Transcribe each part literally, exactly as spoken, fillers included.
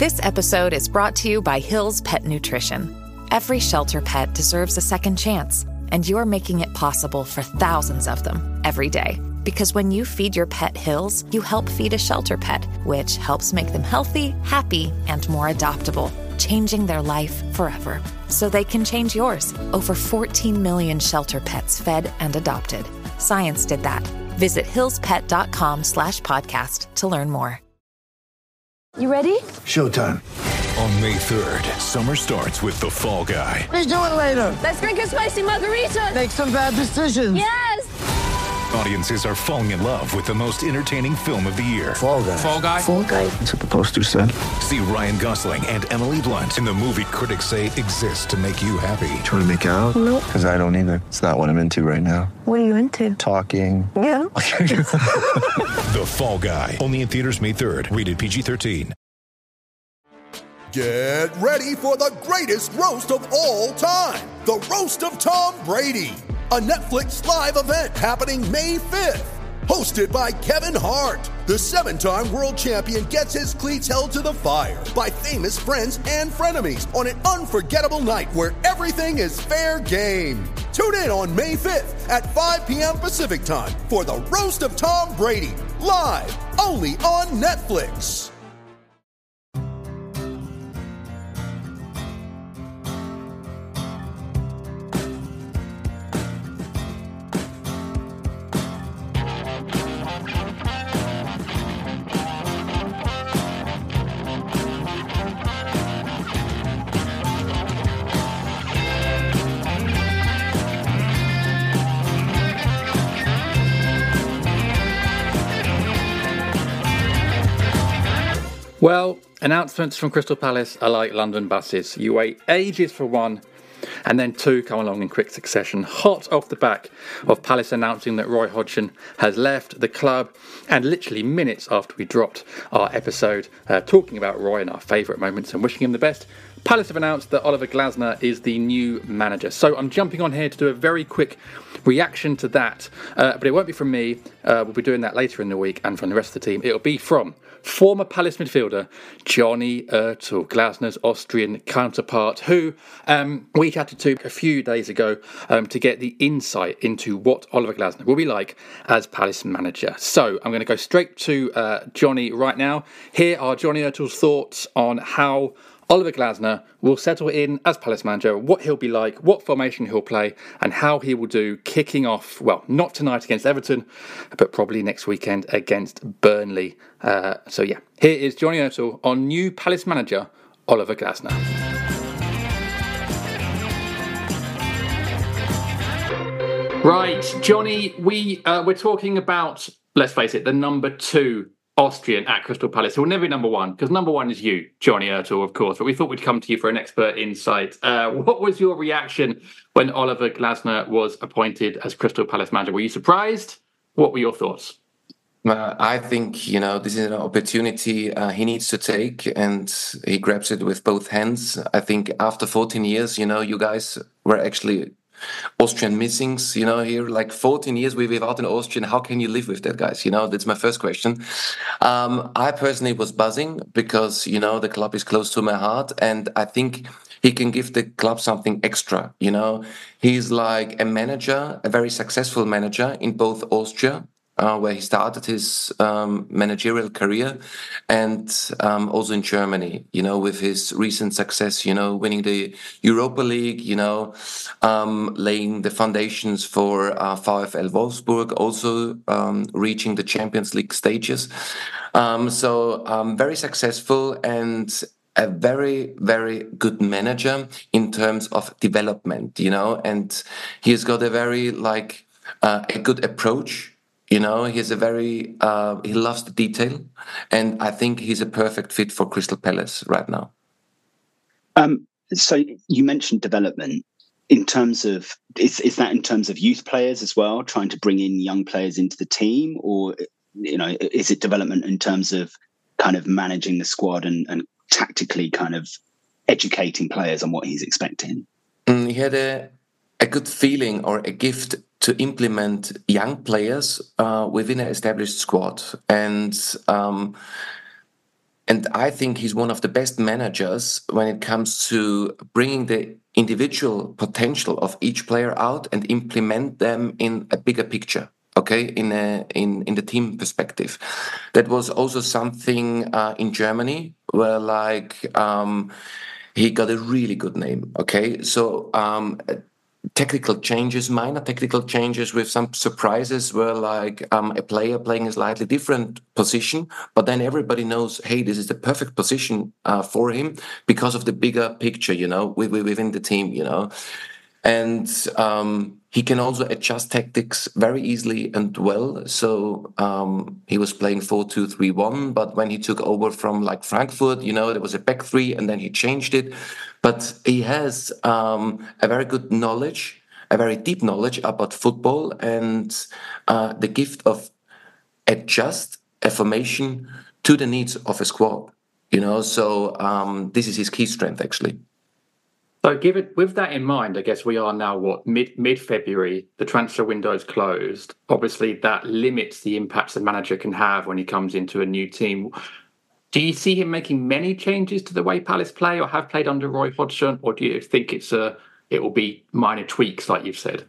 This episode is brought to you by Hill's Pet Nutrition. Every shelter pet deserves a second chance, and you're making it possible for thousands of them every day. Because when you feed your pet Hill's, you help feed a shelter pet, which helps make them healthy, happy, and more adoptable, changing their life forever. So they can change yours. Over fourteen million shelter pets fed and adopted. Science did that. Visit hillspet.com slash podcast to learn more. You ready? Showtime. On May third, summer starts with The Fall Guy. Let's do it later. Let's drink a spicy margarita. Make some bad decisions. Yes! Audiences are falling in love with the most entertaining film of the year. Fall Guy. Fall Guy? Fall guy. That's what the poster said. See Ryan Gosling and Emily Blunt in the movie critics say exists to make you happy. Trying to make it out? Nope. Because I don't either. It's not what I'm into right now. What are you into? Talking. Yeah. The Fall Guy. Only in theaters May third. Rated P G thirteen. Get ready for the greatest roast of all time. The Roast of Tom Brady. A Netflix live event happening May fifth. Hosted by Kevin Hart. The seven-time world champion gets his cleats held to the fire by famous friends and frenemies on an unforgettable night where everything is fair game. Tune in on May fifth at five p.m. Pacific time for the Roast of Tom Brady. Live only on Netflix. Well, announcements from Crystal Palace are like London buses. You wait ages for one, and then two come along in quick succession. Hot off the back of Palace announcing that Roy Hodgson has left the club, and literally minutes after we dropped our episode uh, talking about Roy and our favourite moments and wishing him the best, Palace have announced that Oliver Glasner is the new manager. So I'm jumping on here to do a very quick reaction to that, uh, but it won't be from me. Uh, we'll be doing that later in the week, and from the rest of the team. It'll be from former Palace midfielder Johnny Ertl, Glasner's Austrian counterpart, who um, we chatted to a few days ago um, to get the insight into what Oliver Glasner will be like as Palace manager. So I'm going to go straight to uh, Johnny right now. Here are Johnny Ertl's thoughts on how Oliver Glasner will settle in as Palace manager, what he'll be like, what formation he'll play, and how he will do kicking off, well, not tonight against Everton, but probably next weekend against Burnley. Uh, so yeah, here is Johnny Ertl on new Palace manager, Oliver Glasner. Right, Johnny, we, uh, we're talking about, let's face it, the number two Austrian at Crystal Palace. It will never be number one, because number one is you, Johnny Ertl, of course. But we thought we'd come to you for an expert insight. Uh, what was your reaction when Oliver Glasner was appointed as Crystal Palace manager? Were you surprised? What were your thoughts? Uh, I think, you know, this is an opportunity uh, he needs to take, and he grabs it with both hands. I think after fourteen years, you know, you guys were actually Austrian missings, you know, here, like fourteen years without an Austrian. How can you live with that, guys? You know, that's my first question. Um, I personally was buzzing because, you know, the club is close to my heart, and I think he can give the club something extra. You know, he's like a manager, a very successful manager in both Austria, Uh, where he started his um, managerial career, and um, also in Germany, you know, with his recent success, you know, winning the Europa League, you know, um, laying the foundations for uh, VfL Wolfsburg, also um, reaching the Champions League stages. Um, so um, very successful and a very, very good manager in terms of development, you know, and he's got a very, like, uh, a good approach. You know, he's a very, uh, he loves the detail, and I think he's a perfect fit for Crystal Palace right now. Um, so you mentioned development. In terms of, is, is that in terms of youth players as well, trying to bring in young players into the team? Or, you know, is it development in terms of kind of managing the squad and, and tactically kind of educating players on what he's expecting? Mm, he had a, a good feeling or a gift to implement young players uh, within an established squad. And um, and I think he's one of the best managers when it comes to bringing the individual potential of each player out and implement them in a bigger picture. Okay, in a, in in the team perspective, that was also something uh, in Germany where like um, he got a really good name. Okay, so um, technical changes, minor technical changes with some surprises were like um, a player playing a slightly different position, but then everybody knows, hey, this is the perfect position uh, for him because of the bigger picture, you know, within the team, you know. And um, he can also adjust tactics very easily and well. So um, he was playing four two three one, but when he took over from like Frankfurt, you know, there was a back three and then he changed it. But he has um, a very good knowledge, a very deep knowledge about football and uh, the gift of adjust a formation to the needs of a squad, you know. So um, this is his key strength, actually. So, give it with that in mind, I guess we are now what mid mid February. The transfer window is closed. Obviously, that limits the impacts the manager can have when he comes into a new team. Do you see him making many changes to the way Palace play, or have played under Roy Hodgson, or do you think it's a it will be minor tweaks, like you've said?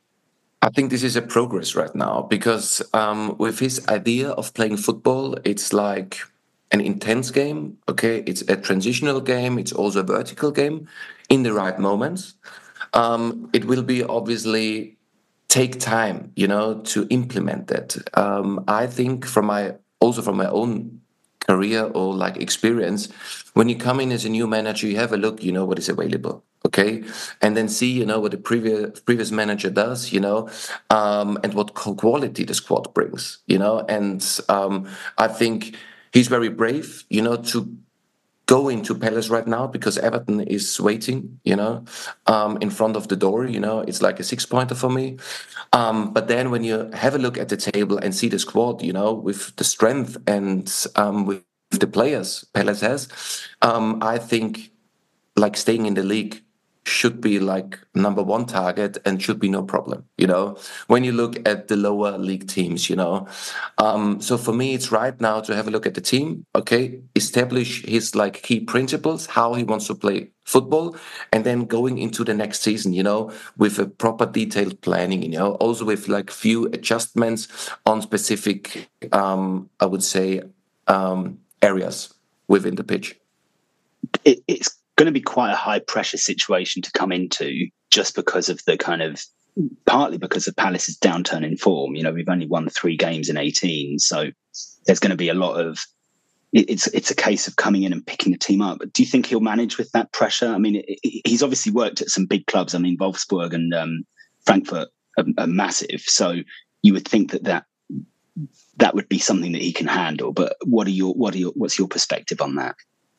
I think this is a progress right now because um, with his idea of playing football, it's like an intense game. Okay, it's a transitional game. It's also a vertical game. In the right moments, um, it will be obviously take time, you know, to implement that. Um, I think from my also from my own career or like experience, when you come in as a new manager, you have a look, you know, what is available, okay, and then see, you know, what the previous previous manager does, you know, um, and what quality the squad brings, you know, and um, I think he's very brave, you know, to go into Palace right now because Everton is waiting, you know, um, in front of the door. You know, it's like a six-pointer for me. Um, but then when you have a look at the table and see the squad, you know, with the strength and um, with the players Palace has, um, I think like staying in the league should be like number one target and should be no problem, you know, when you look at the lower league teams, you know. Um, so for me, it's right now to have a look at the team, okay, establish his like key principles, how he wants to play football, and then going into the next season, you know, with a proper detailed planning, you know, also with like few adjustments on specific, um, I would say, um, areas within the pitch. It, it's going to be quite a high pressure situation to come into just because of the kind of partly because of Palace's downturn in form. You know, we've only won three games in eighteen, so there's going to be a lot of it's it's a case of coming in and picking the team up. But do you think he'll manage with that pressure? I mean, it, he's obviously worked at some big clubs. I mean, Wolfsburg and um, Frankfurt are, are massive, so you would think that that that would be something that he can handle. But what are your what are your what's your perspective on that?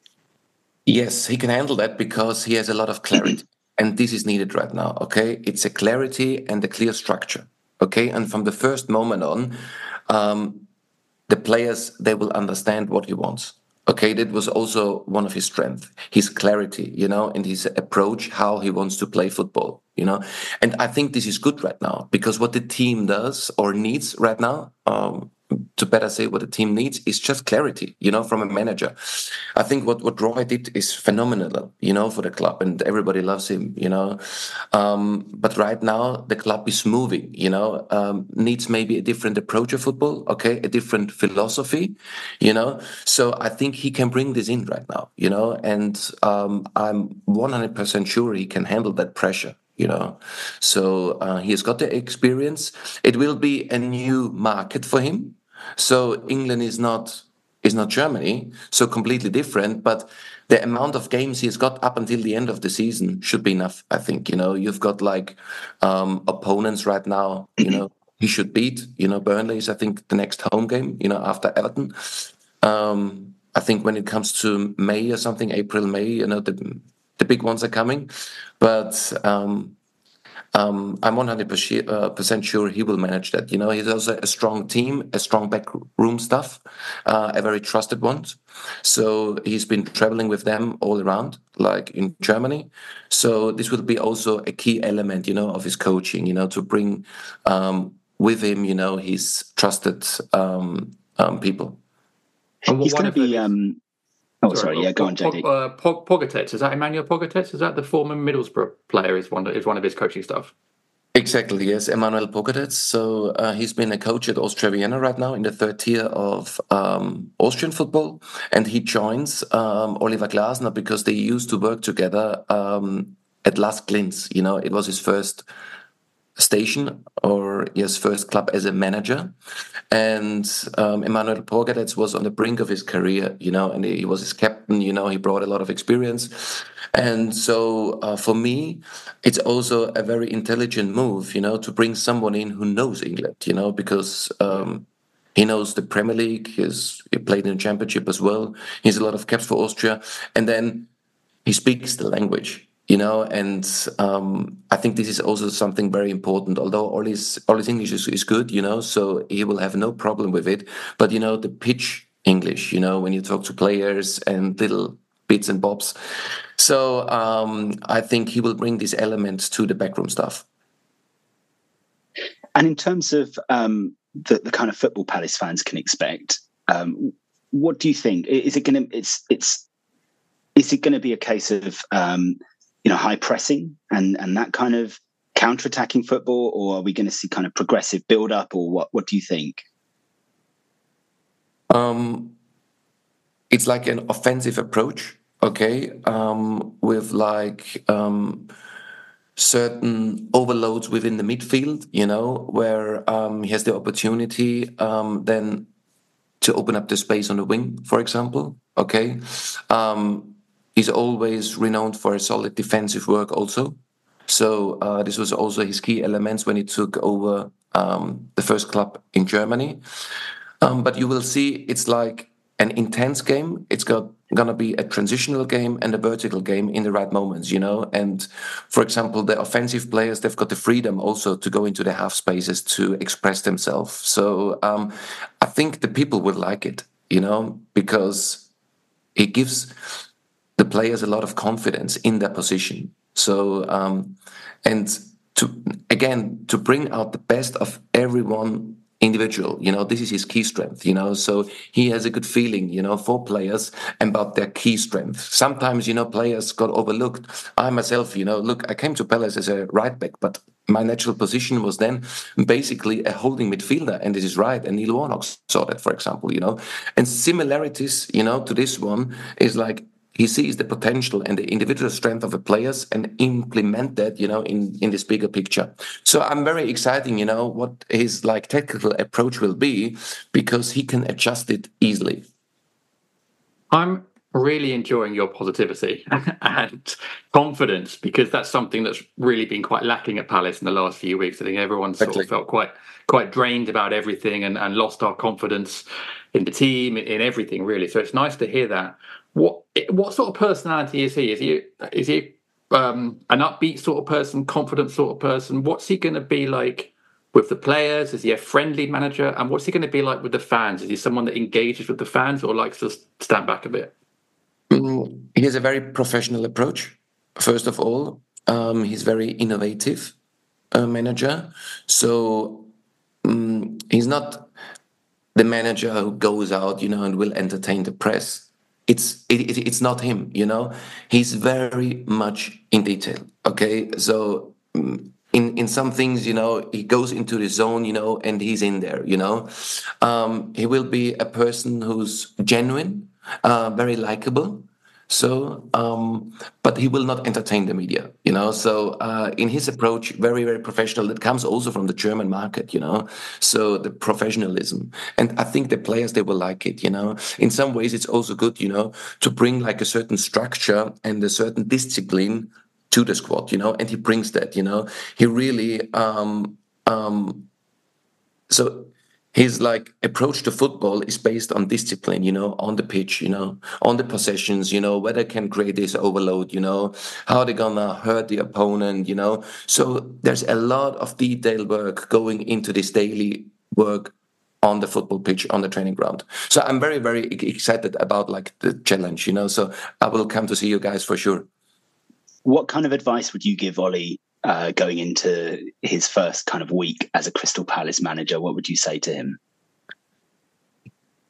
Yes, he can handle that because he has a lot of clarity. And this is needed right now, okay? It's a clarity and a clear structure, okay? And from the first moment on, um, the players, they will understand what he wants, okay? That was also one of his strengths, his clarity, you know, and his approach, how he wants to play football, you know? And I think this is good right now because what the team does or needs right now, um, to better say what the team needs is just clarity, you know, from a manager. I think what, what Roy did is phenomenal, you know, for the club and everybody loves him, you know. Um, but right now the club is moving, you know, um, needs maybe a different approach of football, okay, a different philosophy, you know. So I think he can bring this in right now, you know, and um, I'm one hundred percent sure he can handle that pressure. You know, so uh, he has got the experience. It will be a new market for him. So England is not is not Germany, so completely different. But the amount of games he has got up until the end of the season should be enough. I think. You know, you've got like um, opponents right now. You know, he should beat. You know, Burnley is I think the next home game. You know, after Everton. Um, I think when it comes to May or something, April, May. You know, the the big ones are coming. But um, um, I'm one hundred percent sure he will manage that. You know, he's also a strong team, a strong backroom staff, uh, a very trusted one. So he's been traveling with them all around, like in Germany. So this will be also a key element, you know, of his coaching, you know, to bring um, with him, you know, his trusted um, um, people. He's going to be... Um... Oh, sorry, sorry yeah, go on, J D. Uh, Pogatetz, is that Emmanuel Pogatetz? Is that the former Middlesbrough player? Is one is one of his coaching staff? Exactly, yes, Emmanuel Pogatetz. So uh, he's been a coach at Austria Vienna right now in the third tier of um, Austrian football, and he joins um, Oliver Glasner because they used to work together um, at Las Klins. You know, it was his first station or his first club as a manager, and um, Emmanuel Pogatetz was on the brink of his career, you know, and he was his captain. You know, he brought a lot of experience, and so uh, for me, it's also a very intelligent move, you know, to bring someone in who knows England, you know, because um, he knows the Premier League. He's, he played in the Championship as well. He has a lot of caps for Austria, and then he speaks the language. You know, and um, I think this is also something very important. Although all his all his English is, is good, you know, so he will have no problem with it. But you know, the pitch English, you know, when you talk to players and little bits and bobs. So um, I think he will bring these elements to the backroom stuff. And in terms of um, the, the kind of football Palace fans can expect, um, what do you think? Is it going to? It's it's is it going to be a case of um, you know, high pressing and, and that kind of counter-attacking football, or are we going to see kind of progressive build-up, or what? What do you think? Um, it's like an offensive approach, okay, um, with like um, certain overloads within the midfield, you know, where um, he has the opportunity um, then to open up the space on the wing, for example, okay. Um, He's always renowned for a solid defensive work also. So uh, this was also his key elements when he took over um, the first club in Germany. Um, but you will see it's like an intense game. It's got going to be a transitional game and a vertical game in the right moments, you know. And for example, the offensive players, they've got the freedom also to go into the half spaces to express themselves. So um, I think the people would like it, you know, because it gives the players a lot of confidence in their position. So, um, and to, again, to bring out the best of everyone individual, you know, this is his key strength, you know, so he has a good feeling, you know, for players about their key strength. Sometimes, you know, players got overlooked. I myself, you know, look, I came to Palace as a right back, but my natural position was then basically a holding midfielder, and this is right. And Neil Warnock saw that, for example, you know, and similarities, you know, to this one is like, he sees the potential and the individual strength of the players and implement that, you know, in, in this bigger picture. So I'm very excited, you know, what his like technical approach will be, because he can adjust it easily. I'm really enjoying your positivity and confidence, because that's something that's really been quite lacking at Palace in the last few weeks. I think everyone sort exactly. of felt quite quite drained about everything and, and lost our confidence in the team, in, in everything, really. So it's nice to hear that. What what sort of personality is he? Is he is he um, an upbeat sort of person, confident sort of person? What's he going to be like with the players? Is he a friendly manager? And what's he going to be like with the fans? Is he someone that engages with the fans, or likes to stand back a bit? Mm, he has a very professional approach. First of all, um, he's very innovative uh, manager. So um, he's not the manager who goes out, you know, and will entertain the press. It's it, it, it's not him, you know. He's very much in detail. Okay, so in in some things, you know, he goes into the zone, you know, and he's in there, you know. Um, he will be a person who's genuine, uh, very likable. So, um, but he will not entertain the media, you know. So, uh, in his approach, very, very professional. That comes also from the German market, you know. So the professionalism, and I think the players, they will like it, you know. In some ways, it's also good, you know, to bring like a certain structure and a certain discipline to the squad, you know. And he brings that, you know. He really, um, um, so. His like approach to football is based on discipline, you know, on the pitch, you know, on the possessions, you know, whether can create this overload, you know, how they're gonna hurt the opponent, you know. So there's a lot of detailed work going into this daily work on the football pitch, on the training ground. So I'm very, very excited about like the challenge, you know. So I will come to see you guys for sure. What kind of advice would you give Ollie Uh, going into his first kind of week as a Crystal Palace manager? What would you say to him?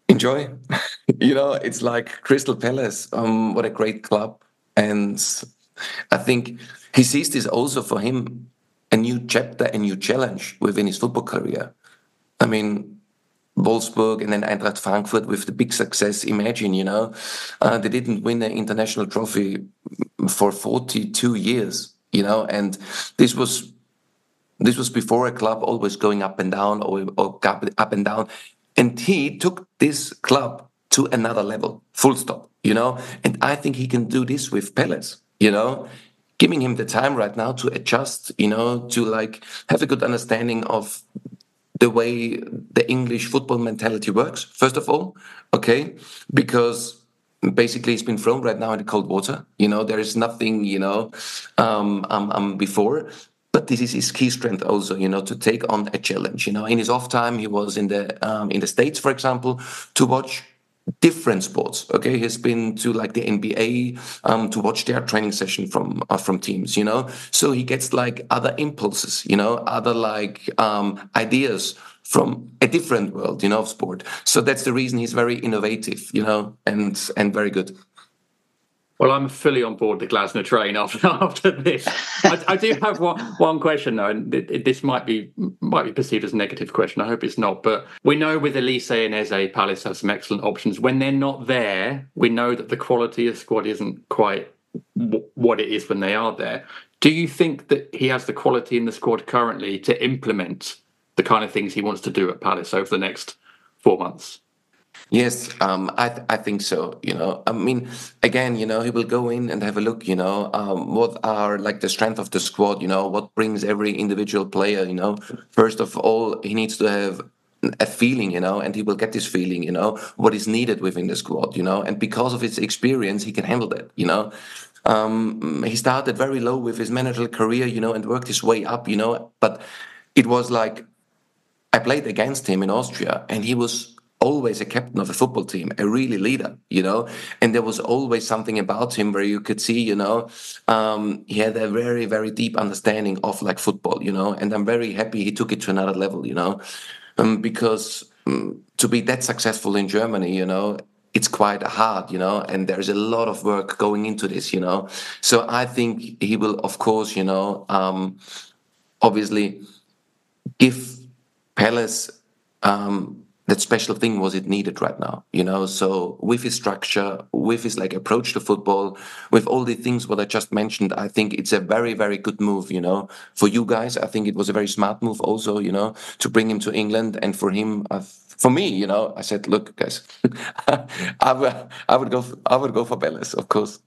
enjoy. You know, it's like Crystal Palace. Um, what a great club. And I think he sees this also for him a new chapter, a new challenge within his football career. I mean, Wolfsburg and then Eintracht Frankfurt with the big success. Imagine, you know, uh, they didn't win an international trophy for forty-two years, you know, and this was this was before a club always going up and down or, or up and down. And he took this club to another level, full stop, you know. And I think he can do this with Palace, you know, giving him the time right now to adjust, you know, to like have a good understanding of the way the English football mentality works, first of all, okay? Because basically he's been thrown right now in the cold water. You know, there is nothing, you know, um, um, um, before. But this is his key strength also, you know, to take on a challenge. You know, in his off time, he was in the um, in the States, for example, to watch different sports. Okay, he's been to like the N B A um, to watch their training session from uh, from teams. You know, so he gets like other impulses. You know, other like um, ideas from a different world. You know, of sport. So that's the reason he's very innovative. You know, and and very good. Well, I'm fully on board the Glasner train after after this. I, I do have one, one question though, and it, it, this might be might be perceived as a negative question. I hope it's not. But we know with Elise and Eze, Palace have some excellent options. When they're not there, we know that the quality of the squad isn't quite w- what it is when they are there. Do you think that he has the quality in the squad currently to implement the kind of things he wants to do at Palace over the next four months? Yes, um, I th- I think so. You know, I mean, again, you know, he will go in and have a look. You know, um, what are like the strength of the squad? You know, what brings every individual player? You know, first of all, he needs to have a feeling. You know, and he will get this feeling. You know, what is needed within the squad. You know, and because of his experience, he can handle that. You know, um, he started very low with his managerial career. You know, and worked his way up. You know, but it was like I played against him in Austria, and he was always a captain of a football team, a really leader, you know, and there was always something about him where you could see, you know, um, he had a very, very deep understanding of like football, you know, and I'm very happy he took it to another level, you know, um, because um, to be that successful in Germany, you know, it's quite hard, you know, and there's a lot of work going into this, you know, so I think he will, of course, you know, um, obviously give Palace um, that special thing was it needed right now, you know. So with his structure, with his like approach to football, with all the things what I just mentioned, I think it's a very, very good move, you know. For you guys, I think it was a very smart move also, you know, to bring him to England. And for him, uh, for me, you know, I said, look, guys, I, would, I would go, for, I would go for Palace, of course.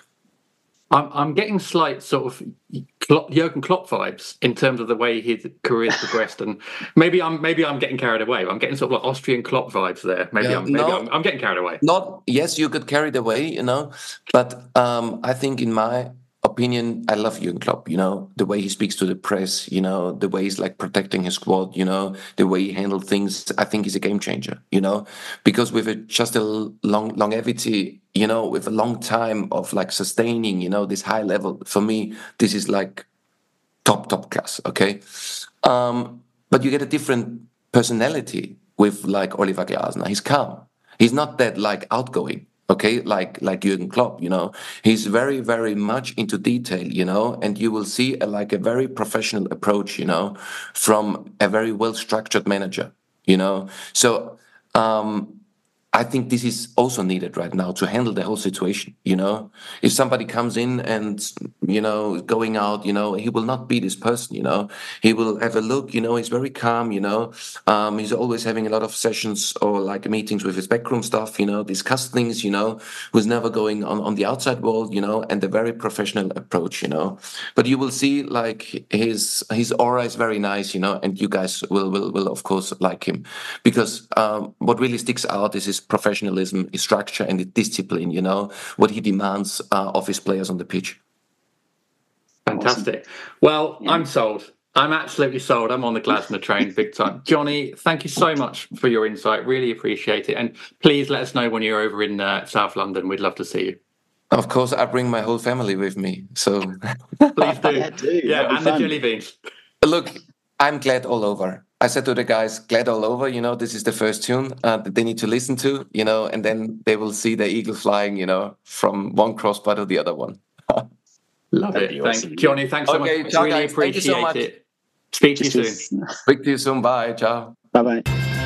I'm I'm getting slight sort of Klopp, Jurgen Klopp vibes in terms of the way his career's progressed, and maybe I'm maybe I'm getting carried away. I'm getting sort of like Austrian Klopp vibes there. Maybe yeah, I'm maybe no, I'm, I'm getting carried away. Not yes, you get carried away, you know, but um, I think in my opinion, I love Jurgen Klopp. You know, the way he speaks to the press, you know, the way he's like protecting his squad, you know, the way he handled things. I think he's a game changer. You know, because with a, just a long longevity. You know, with a long time of like sustaining, you know, this high level, for me, this is like top, top class, okay? Um, but you get a different personality with like Oliver Glasner. He's calm. He's not that like outgoing, okay? Like like Jurgen Klopp, you know? He's very, very much into detail, you know? And you will see a, like a very professional approach, you know, from a very well-structured manager, you know? So, um, I think this is also needed right now to handle the whole situation, you know? If somebody comes in and, you know, going out, you know, he will not be this person, you know? He will have a look, you know, he's very calm, you know? Um, he's always having a lot of sessions or like meetings with his backroom staff, you know, discuss things, you know, who's never going on, on the outside world, you know, and a very professional approach, you know? But you will see like his his aura is very nice, you know, and you guys will, will, will of course like him. Because um, what really sticks out is his professionalism, his structure, and his discipline, you know, what he demands uh, of his players on the pitch. Fantastic. Well, yeah. I'm sold. I'm absolutely sold. I'm on the Glasner train big time. Johnny, thank you so much for your insight. Really appreciate it. And please let us know when you're over in uh, South London. We'd love to see you. Of course, I bring my whole family with me. So please do. Yeah, yeah and fun. The jelly beans. Look, I'm glad all over. I said to the guys, glad all over, you know, this is the first tune uh, that they need to listen to, you know, and then they will see the eagle flying, you know, from one crossbar to the other one. Love That'd it. be Thanks, awesome. Johnny. Thanks so Okay, much. ciao, Really guys. Thank you appreciate so much. it. Speak to you Just soon. was- Speak to you soon. Bye. Ciao. Bye-bye.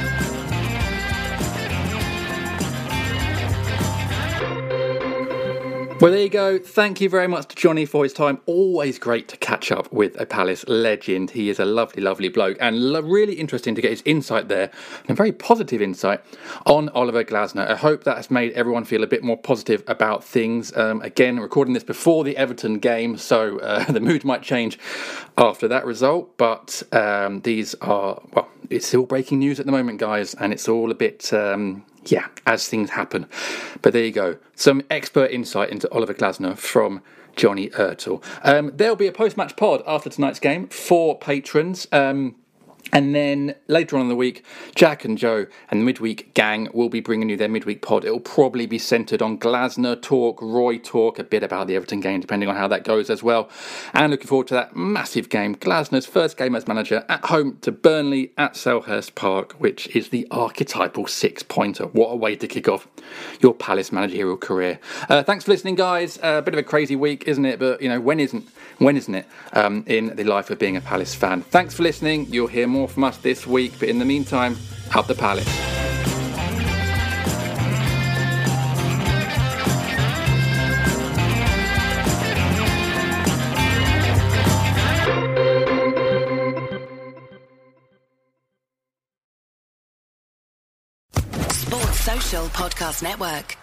Well, there you go. Thank you very much to Johnny for his time. Always great to catch up with a Palace legend. He is a lovely, lovely bloke, and lo- really interesting to get his insight there, and a very positive insight on Oliver Glasner. I hope that has made everyone feel a bit more positive about things. Um, again, recording this before the Everton game, so uh, the mood might change after that result, but um, these are, well, it's still breaking news at the moment, guys, and it's all a bit... Um, Yeah, as things happen. But there you go. Some expert insight into Oliver Glasner from Johnny Ertel. Um, there'll be a post-match pod after tonight's game for patrons. Um, and then later on in the week, Jack and Joe and the Midweek gang will be bringing you their Midweek pod. It'll probably be centred on Glasner talk, Roy talk, a bit about the Everton game, depending on how that goes as well. And looking forward to that massive game, Glasner's first game as manager at home to Burnley at Selhurst Park, which is the archetypal six-pointer. What a way to kick off your Palace managerial career. Uh, thanks for listening, guys. A uh, bit of a crazy week, isn't it? But, you know, when isn't, when isn't it um, in the life of being a Palace fan? Thanks for listening. You'll hear more from us this week, but in the meantime, up the Palace. Sports Social Podcast Network.